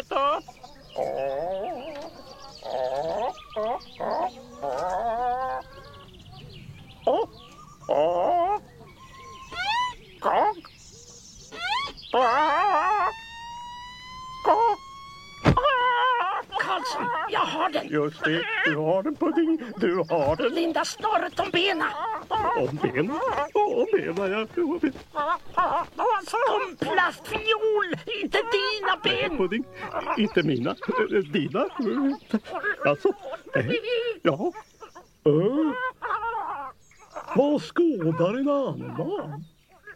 snöret upp. Karlsson, jag har den. Just det, du har den, Pudding. Du har den. Linda snöret om benen. Om benen? Om benen, ja. Om plastfiol, inte dina ben. Pudding, inte mina. Dina. Alltså, ja. Vad skådar en annan?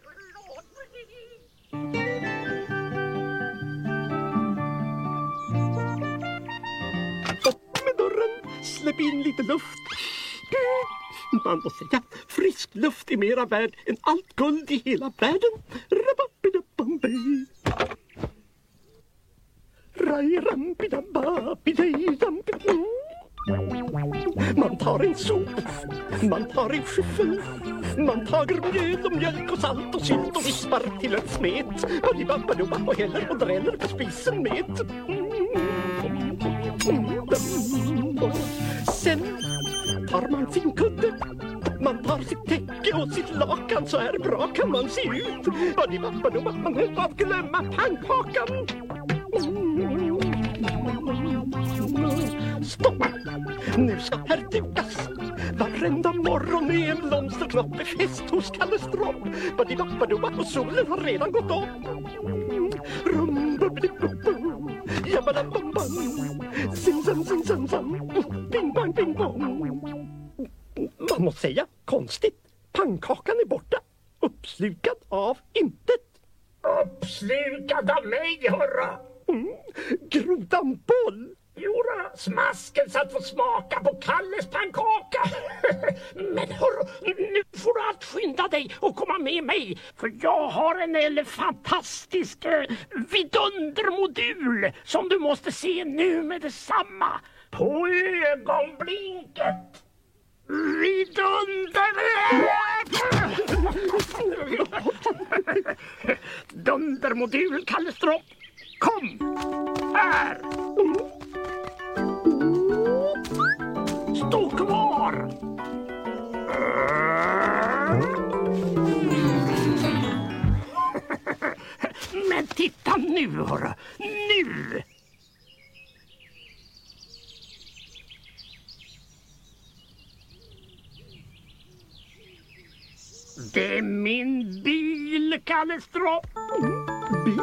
Upp med dörren, släpp in lite luft. Man måste säga, frisk luft är mera värd än allt guld i hela världen. Man tar en sop, man tar en skyffel, man tager mjöl och mjölk och salt och sylt och vispar till en smet. Och häller och dräller på spisen med. Sen tar man sin kudde, man tar sitt täcke och sitt lakan, så här bra kan man se ut. Man höll på att glömma pannkakan. Stopp! Nu ska här dukas. Varenda morgon är en blomsterknopp, fest hos Kalle Stropp. Och solen har redan gått upp. Bing bang bing bong. Man måste säga, konstigt. Pannkakan är borta. Uppslukad av intet. Uppslukad av mig, hörra. Grodan boll. Jora, smasken satt få smaka på Kalles pannkaka. Men hörru, nu får du allt skynda dig och komma med mig. För jag har en fantastisk vidundermodul som du måste se nu med detsamma. På ögonblinket. Vidunder! Dundermodul, Kalle Stropp. Kom, här. Stå kvar. Men titta nu, hörru. Nu. Det är min bil, Kalle Stropp. Bil?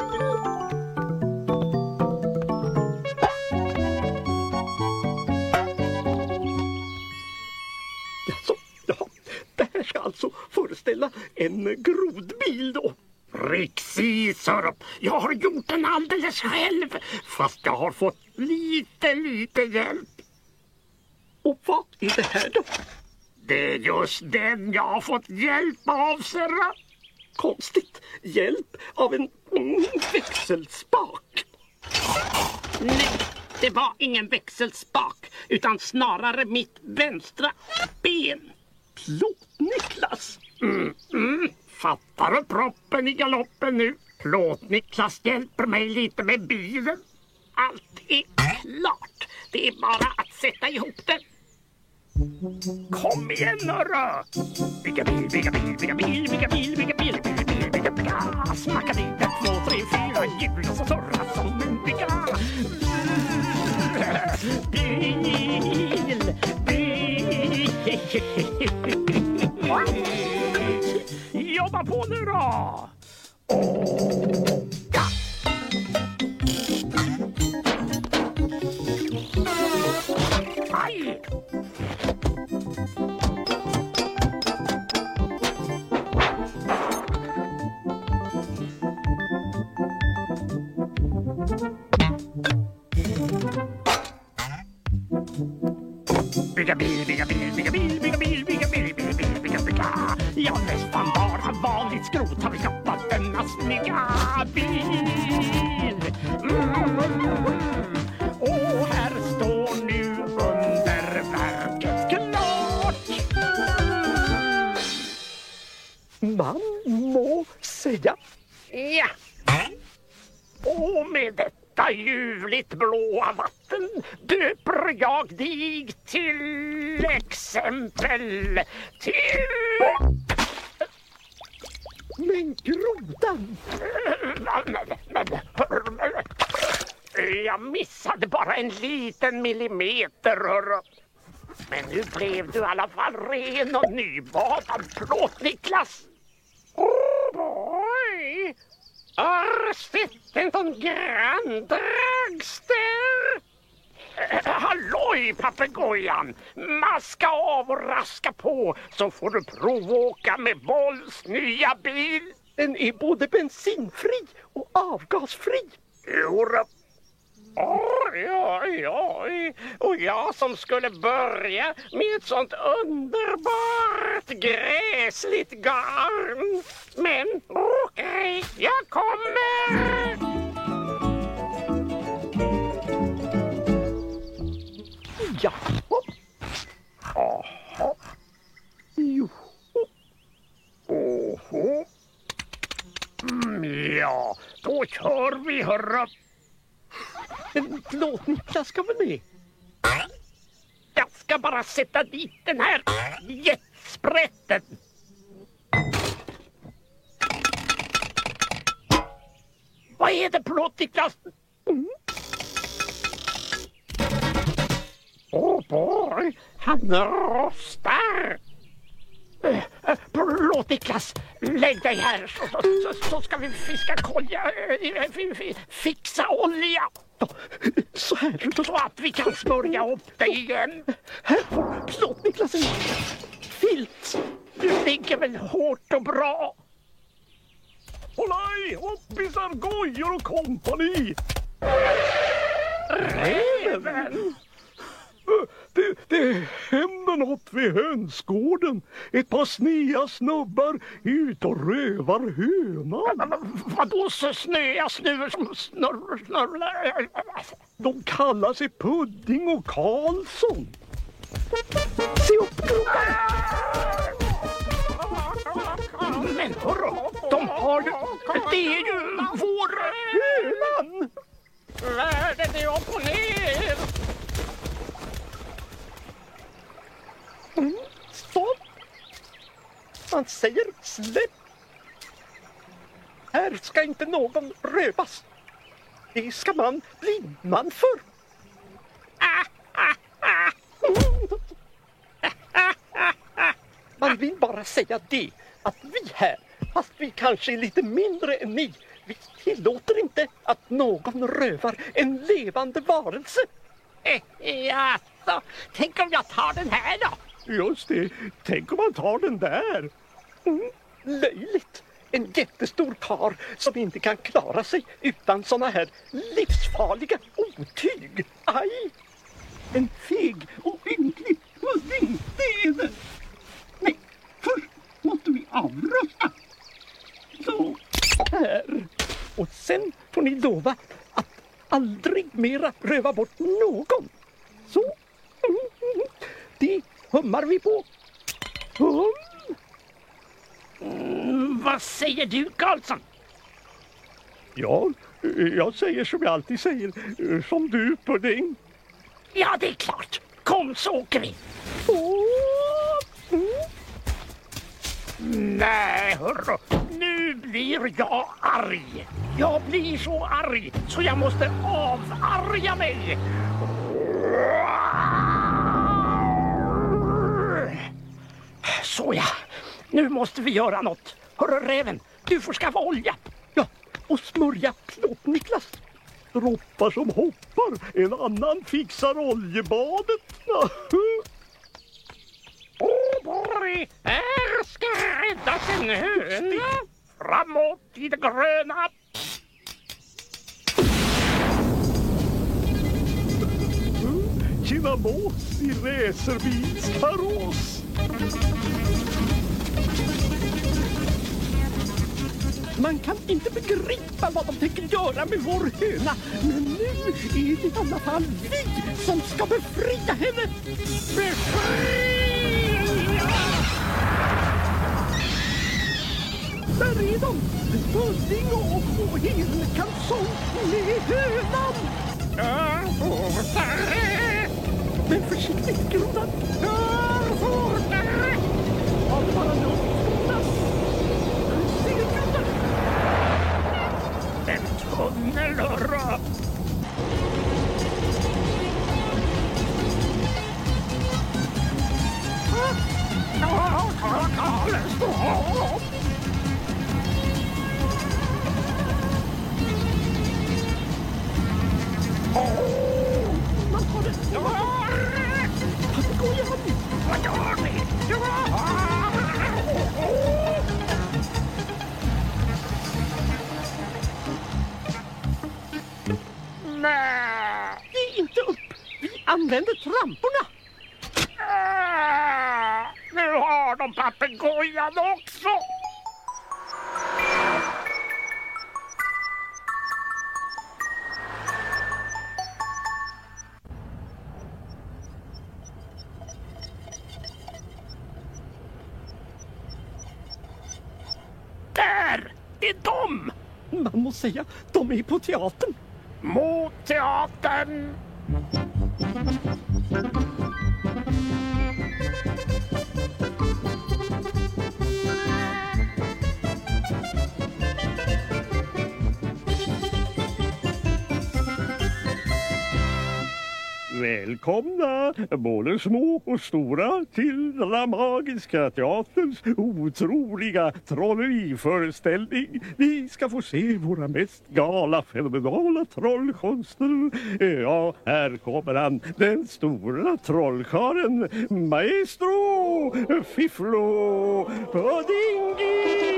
Det här ska alltså föreställa en grodbil då. Precis, hörru. Jag har gjort den alldeles själv. Fast jag har fått lite hjälp. Och vad är det här då? Det är just den jag har fått hjälp av, serra. Konstigt. Hjälp av en växelspak. Nej, det var ingen växelspak. Utan snarare mitt vänstra ben. Plåt-Niklas. Fattar du proppen i galoppen nu? Plåt-Niklas hjälper mig lite med bilen. Allt är klart. Det är bara att sätta ihop den. Kom igen, hörru! Bygga bil, bygga bil, bygga bil, bygga bil, bygga bil, bygga bil, bygga bygga. Smacka dit 1, 2, 3, 4 hjul och så surra som en bygga. Bil, bil. Jobba på nu då! Ja! Aj! Bygga bil, bygga bil, bygga bil, bygga bil, bygga bil, bygga bil, bygga bygga. Ja, nästan bara vanligt skrot har vi skapat denna snygga bil. Och här står nu underverket klart. Man må säga. Ja. Och med detta ljuvligt gråa vatten döper jag dig till exempel till... Men grodan! Jag missade bara en liten millimeter, hörru. Men nu blev du i alla fall ren och nybadad, Plåt Niklas. Oj! Har sett en sån grann dragster? Halloj, papegojan! Maska av och raska på så får du provåka med Bolls nya bil. Den är både bensinfri och avgasfri. Jodå. Oj, oj, oj. Och jag som skulle börja med ett sånt underbart gräsligt garn. Men okej, jag kommer. Ja. Aha. Jo. Oho. Ja, då kör vi, hörru. Men Plåt Niklas ska väl med? Jag ska bara sätta dit den här jetsprätten. Vad är det, Plåt Niklas? Boy, han rostar. Plåt Niklas, lägg dig här så ska vi fiska kolja, fixa olja. Så här. Så att vi kan smörja upp dig igen. Här får Plåt Niklas en filt. Du ligger väl hårt och bra. Hållaj, hoppisar, gojor och kompani. Räven! Det händer något vid hönsgården. Ett par snea snubbar ut och rövar hönan. Vadå så snöa snuvor som snurrar? De kallar sig Pudding och Karlsson. Se upp, grodan! Men hörru, de har ju... Det är ju vår... Hönan! Världen är upp och ner! Stopp! Man säger släpp. Här ska inte någon rövas. Det ska man bli man för. Man vill bara säga det, att vi här, fast vi kanske är lite mindre än ni, vi tillåter inte att någon rövar en levande varelse. Ja, så. Tänk om jag tar den här då? Just det, tänk om man tar den där. Löjligt. En jättestor kar som inte kan klara sig utan såna här livsfarliga otyg. Aj! En feg och ynklig pudding, det är det. Nej, först måste vi avrösta. Så här. Och sen får ni lova att aldrig mera röva bort någon. Så. Det hummar vi på. Vad säger du, Karlsson? Ja, jag säger som jag alltid säger. Som du, Pudding. Ja, det är klart. Kom så åker vi. Nej, hörru. Nu blir jag arg. Jag blir så arg så jag måste avarga mig. Så ja, nu måste vi göra något. Hörru räven, du får skaffa olja. Ja, och smörja Plåt Niklas. Droppar som hoppar, en annan fixar oljebadet. Boy, här ska räddas en höna. Framåt i det gröna. Kina mås i racerbilskaross. Man kan inte begripa vad de tänker göra med vår höna. Men nu är det i alla fall vi som ska befria henne. Befria! Där är de! Pudding och helkalsong med hönan! Fortare! Men försiktigt, Grodan. Fortare! Håll bara lugnt, Grodan. Se, Grodan. En tunnel, hurra! Man tar det. Papegojan. Vad gör ni? Nej! Ge inte upp. Vi använder tramporna. Nu har de papegojan också! Där! Det är de! Man måste säga, de är på teatern. Mot teatern! Välkomna, både små och stora, till den magiska teaterns otroliga trolleriföreställning. Vi ska få se våra mest fenomenala trollkonster. Ja, här kommer han, den stora trollkaren, Maestro Fifflo Puddingi!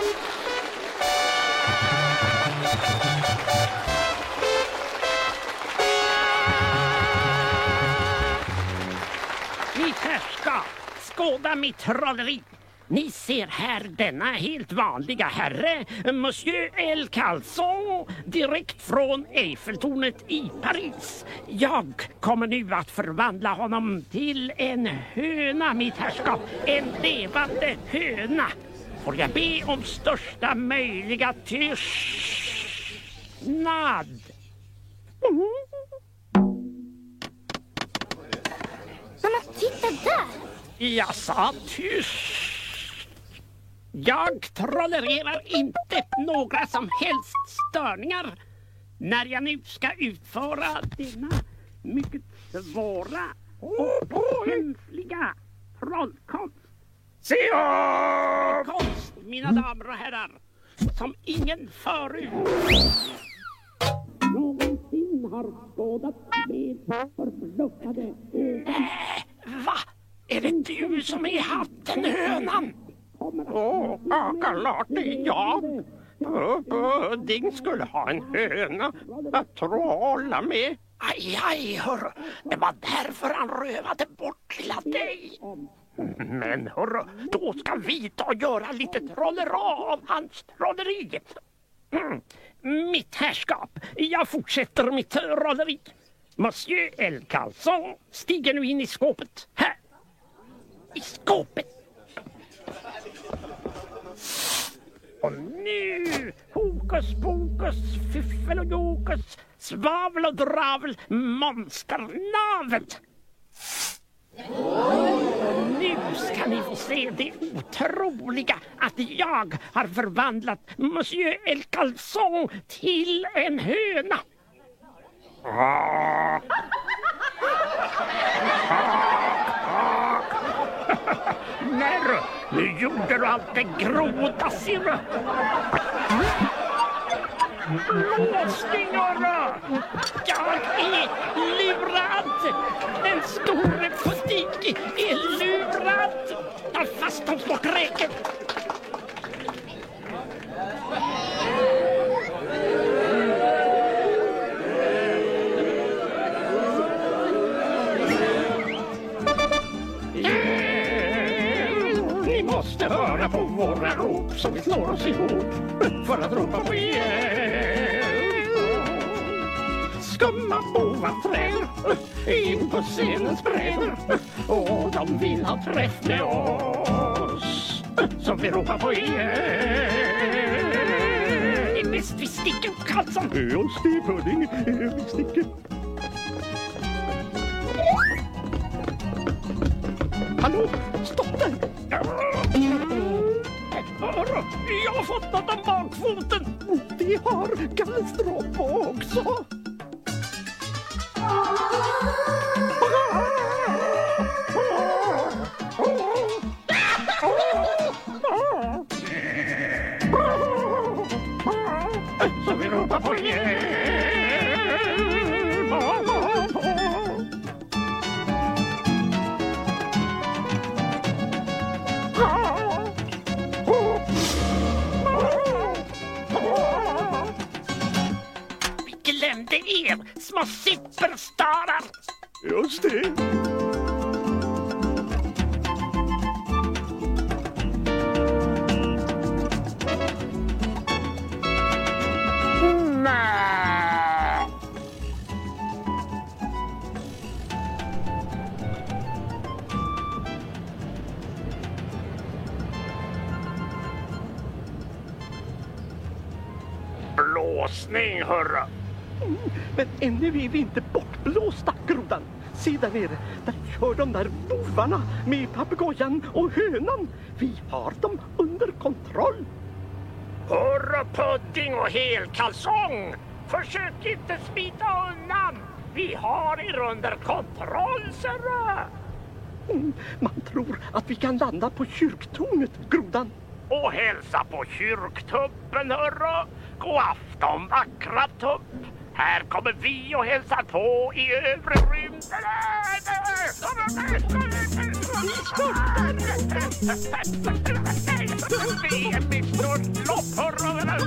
Mitt herrskap, skåda mitt trolleri. Ni ser här denna helt vanliga herre, Monsieur El Calzon, direkt från Eiffeltornet i Paris. Jag kommer nu att förvandla honom till en höna, mitt herrskap. En levande höna. Får jag be om största möjliga tystnad? Men titta där! Jag sa tyst. Jag trollererar inte några som helst störningar när jag nu ska utföra denna mycket svåra och känsliga trollkonst. Se upp! Konst, mina damer och herrar, som ingen förut någonsin har skådat med förbluffade ögon. Va? Är det du som är hatten, hönan? Klart det är jag. Pudding skulle ha en höna att trolla med. Aj, hörru. Det var därför han rövade bort lilla dig. Men hörru, då ska vi ta och göra lite trollera av hans trolleri. Mitt herrskap, jag fortsätter mitt trolleri. Monsieur El Calzon stiger nu in i skåpet. Här. I skåpet. Och nu, hokus pokus, fiffel och jokus, svavel och dravel, monsternavel. Nu ska ni få se det otroliga att jag har förvandlat Monsieur El Calzon till en höna. När nu gjorde du allt det groda, Sirra. Låsningarna! Jag är lurad! Den store Puddingi är lurad! Ta fast de små kräken! Ni måste höra på våra rop som vi slår oss ihop för att ropa på er. Skumma bovar träder in på scenens brädor och de vill ha träff med oss som vi ropar på er. Visst, vi sticker, Karlsson. Just det, Pudding. Vi sticker. Hallå, stopp där! Jag har fått något om bakfoten. Det har Kallestrop också. Så vi ropar på hjälp. Vi glömde er, små superstarar. Just det. Blåsning, hörra. Men ännu är vi inte bortblåsta, grodan. Se där nere, där kör de där bovarna med papegojan och hönan. Vi har dem under kontroll. Hörra, Pudding och helkalsong. Försök inte smita undan. Vi har er under kontroll, sirra. Man tror att vi kan landa på kyrktornet, grodan. Och hälsa på kyrktuppen, hörra. God afton, vackra tupp. Här kommer vi och hälsar på i övre rymden. Vi är med snurrlopp, hörra.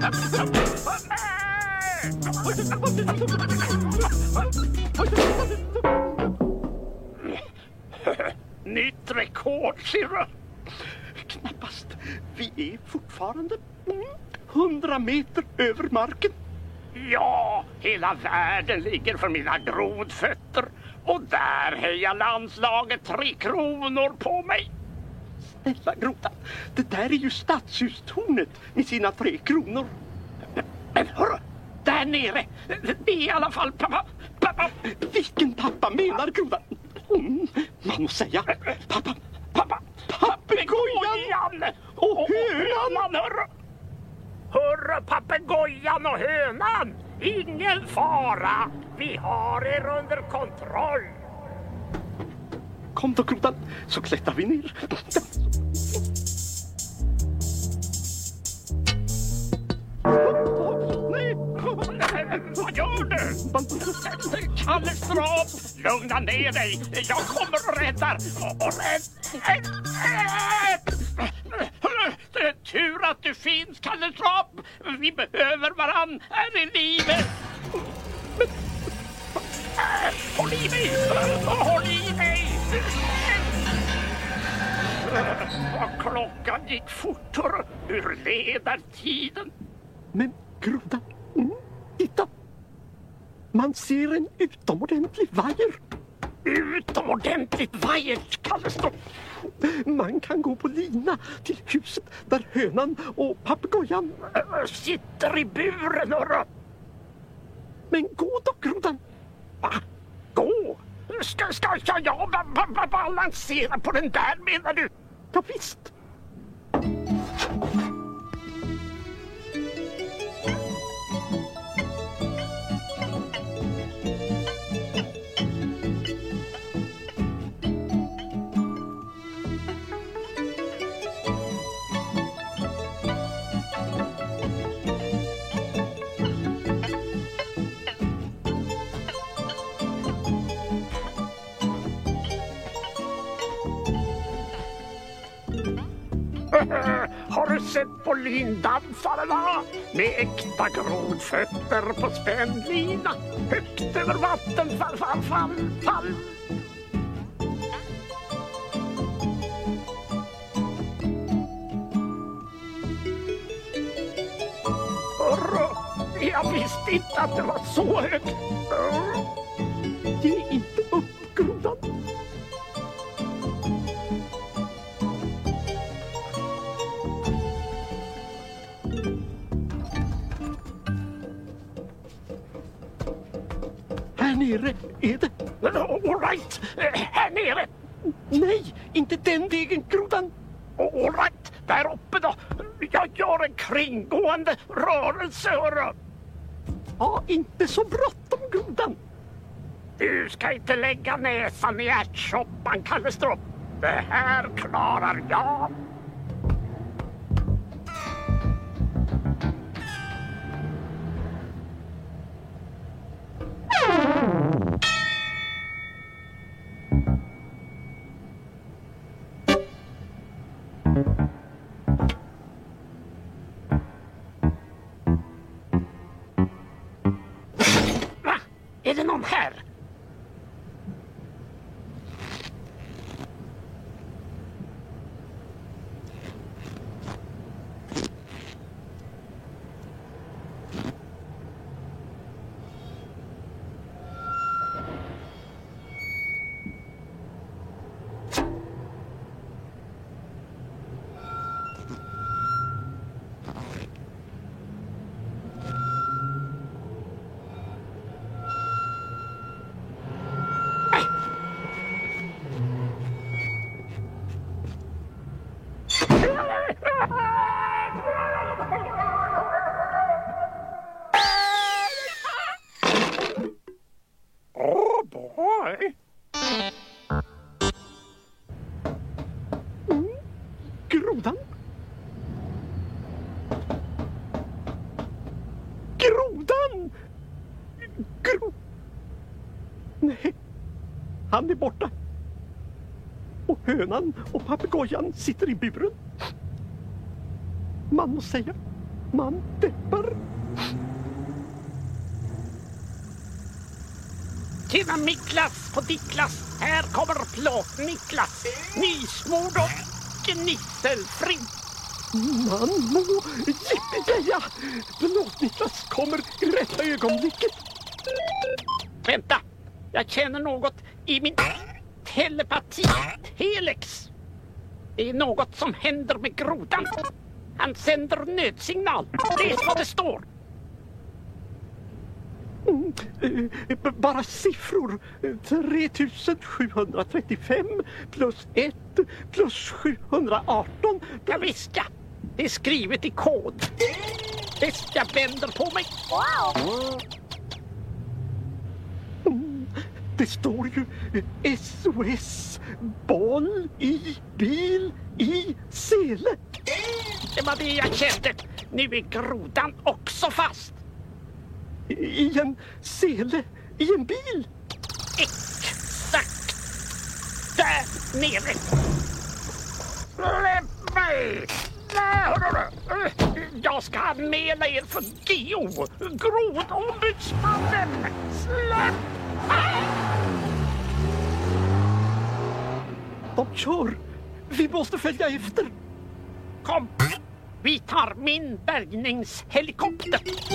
Nytt rekord, sirra. Knappast. Vi är fortfarande 100 meter över marken. Ja, hela världen ligger för mina grodfötter. Och där hejar landslaget 3 kronor på mig. Snälla grodan, det där är ju stadshustornet med sina 3 kronor. Men hörru, där nere, det är i alla fall pappa. Vilken pappa menar grodan? Man måste säga pappa. Papegojan och hönan. Hörru, papegojan och hönan. Ingen fara. Vi har er under kontroll. Kom då, grodan, så klättrar vi ner. Vad gör du? Kallestrop, lugna ner dig. Jag kommer och räddar. Det är tur att du finns, Kallestrop. Vi behöver varann här i livet. Håll i mig! Håll i mig! Vad klockan gick fortare. Hur leder tiden? Men grodan, titta. Man ser en utomordentlig vajer. Utomordentligt vajert, Kallestrop. Man kan gå på lina till huset där hönan och papegojan sitter i buren, hörru. Men gå då, grodan. Va? Gå? Ska jag balansera på den där, menar du? Ja, visst. Har du sett på lindansarna med äkta grodfötter på spännlina högt över vattenfall? Jag visste inte att det var så högt. Ge inte upp, grodan. right, här nere. Nej, inte den vägen, grodan. All right, där uppe då. Jag gör en kringgående rörelse, hörru. Ja, inte så bråttom, grodan. Du ska inte lägga näsan i ärtsoppan, Kallestrup. Det här klarar jag. Va? Är det någon här? Oh boy. Grodan? Grodan! Nej, han är borta. Och hönan och papegojan sitter i buren. Man måste säga, man deppar. Tjena Miklas på Dicklas, här kommer Plåt-Niklas. Nysmord och gnisselfri. Man må jippi-jaja. Plåt-Niklas kommer i rätta ögonblicket. Vänta, jag känner något i min telepati. Telex. Det är något som händer med grodan. Han sänder nödsignal. Läs vad det står. Bara siffror. 3735 plus 1 plus 718. Ja visst ja, det är skrivet i kod. Bäst jag vänder på mig. Det står ju SOS, boll i bil i sele. Det var det jag kände. Nu är grodan också fast. I en sele, i en bil. Exakt. Där nere. Släpp mig. Nej, hörru. Jag ska anmäla er för GO. Grodombudsmannen. Släpp mig. De kör. Vi måste följa efter. Kom. Vi tar min bärgningshelikopter.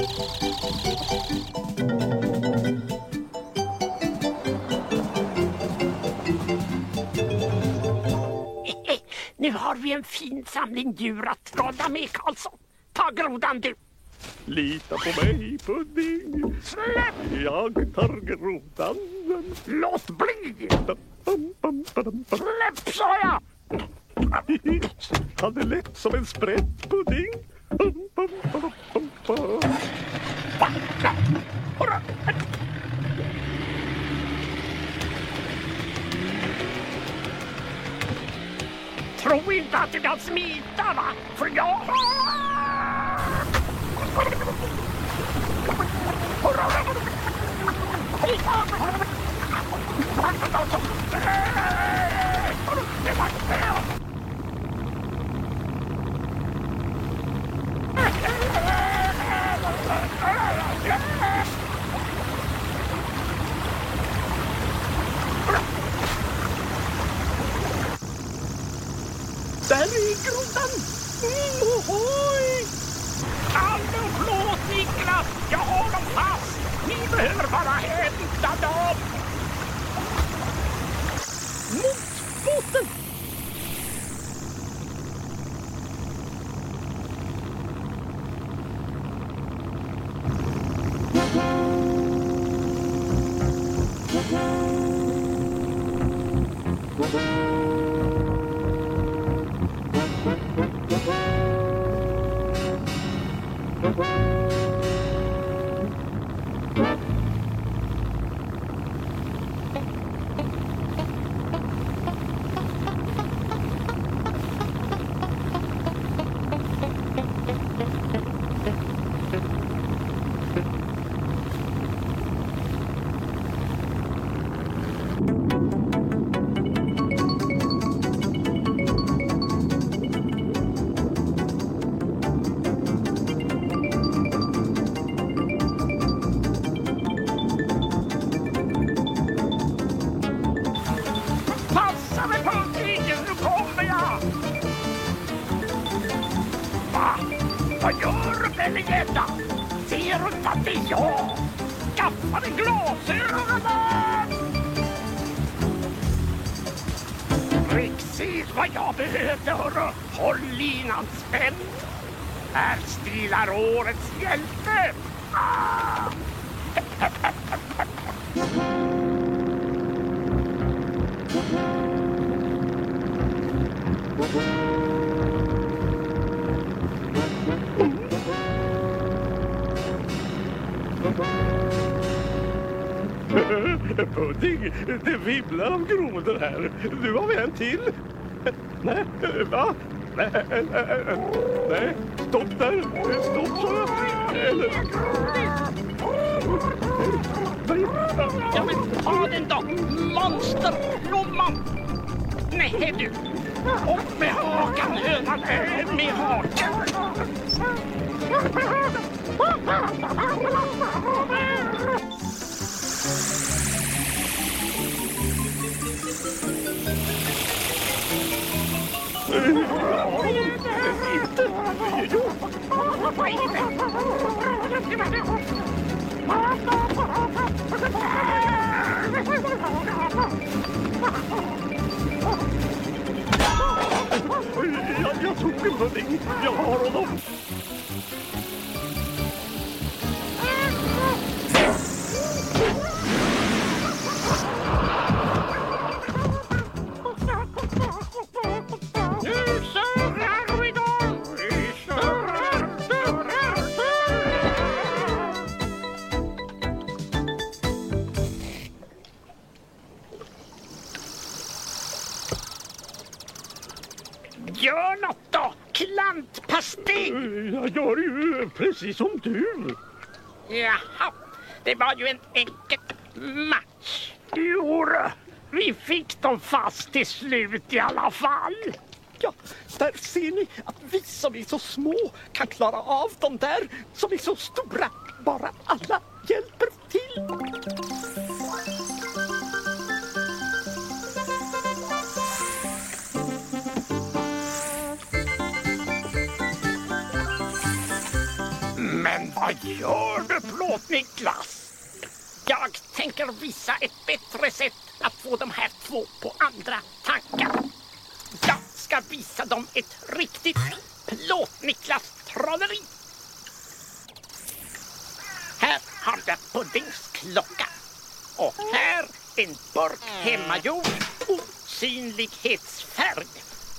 Nu har vi en fin samling djur att trolla med, Karlsson. Ta grodan du. Lita på mig, Pudding. Släpp! Jag tar grodan. Låt bli! Släpp, sa jag! Han är lätt som en sprätt, Pudding. Tro inte att du kan smita, va? För jag... Där är grodan! Ohoj! Hallå, förlåt, Niklas! Jag har dem fast! Ni behöver bara hämta dem! Mot båten! Passa mig Pudding, nu kommer jag! Va? Vad gör du, Bellingedda? Ser du inte att det är jag? Skaffa dig glasögonen! Precis vad jag behövde, hörru. Håll linan spänd. Här stilar årets hjälte. Ah! Pudding, det vibblar av grodor här. Nu har vi en till. Nej, va? Nej, stopp där. Stopp så. Eller... Ja, men ta den då, monsterblomman. Nej, du. Upp med hakan, hönan, med hakan. Jag tog en pudding. Jag har honom. Gör något då, klantpastej! Jag gör ju precis som du. Jaha, det var ju en enkel match. Jo, vi fick dem fast till slut i alla fall. Ja, där ser ni att vi som är så små kan klara av de där som är så stora. Bara alla hjälper till. Men vad gör du, Plåt-Niklas? Jag tänker visa ett bättre sätt att få de här två på andra tankar. Jag ska visa dem ett riktigt Plåt-Niklas-trolleri. Här har jag Puddings klocka. Och här en burk hemmagjord osynlighetsfärg.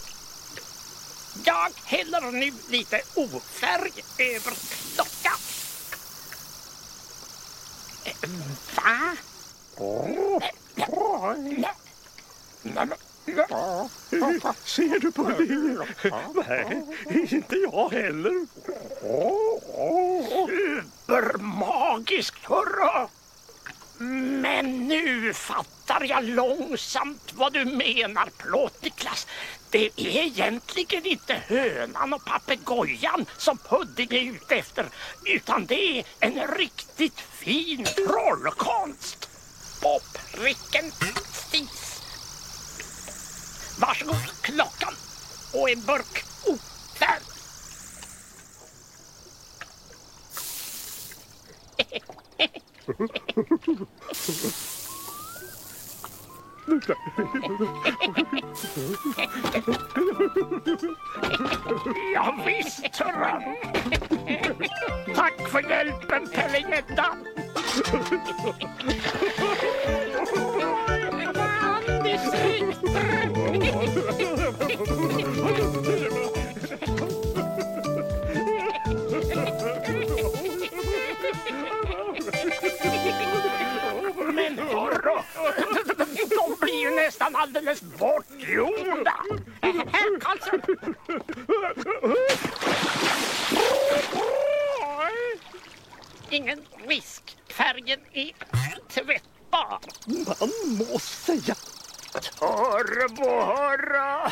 Jag häller nu lite ofärg över klockan. Va? Ser du Pudding? Nej, inte jag heller. Supermagiskt, hurra! Men nu fattar jag långsamt vad du menar, Plåt-Niklas. Det är egentligen inte hönan och papegojan som Pudding är ute efter, utan det är en riktigt fin trollkonst. På pricken stis. Varsågod, klockan och en burk ofärg. Ja visst, hurra. Tack för hjälpen, Bellingedda. Det är De blir ju nästan alldeles bortgjorda. Här, Karlsson. Ingen risk. Färgen är tvättbar. Man må säga. Turbohorra.